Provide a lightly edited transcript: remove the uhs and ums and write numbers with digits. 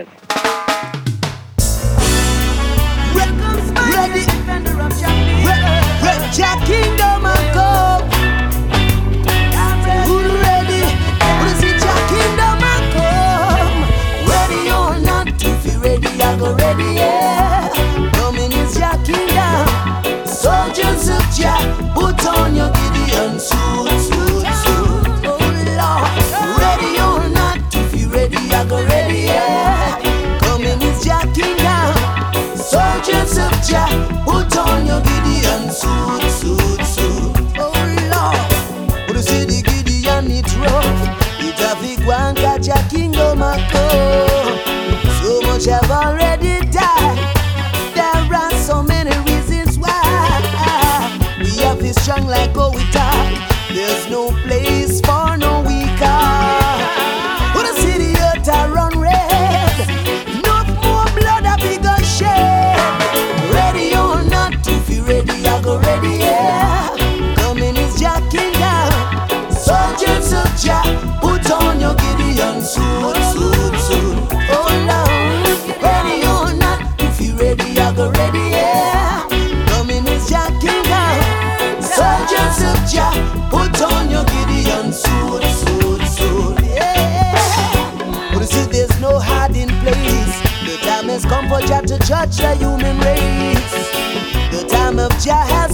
Ready, Jah Kingdom a come. Who ready? Wanna see Jah Kingdom a come? Ready or not, if you ready, I go ready. Yeah, coming is Jah Kingdom. Soldiers of Jah, put on your Gideon suit. Oh Lord, ready or not, if you ready, I go ready. Yeah, coming is Jah Kingdom. Soldiers of Jah, put on your Gideon suit. Oh Lord, when you see the Gideon it rough, it a big one, got Jah Kingdom a come. So much have already died. There are so many reasons why we have to be strong like how we talk. There's no place for no weaker. When you see the earth a run red, no more blood a big a shed. Ready or not, if you ready, I go ready, yeah. Coming is Jah Kingdom. Soldiers of Jah, put on your Gideon suit. Oh Lord, ready or not, if you ready, I go ready, yeah. Coming is Jah Kingdom. Soldiers of Jah, put on your Gideon suit. Yeah. But you see, there's no hiding place. The time has come for Jah to judge the human race. The time of Jah has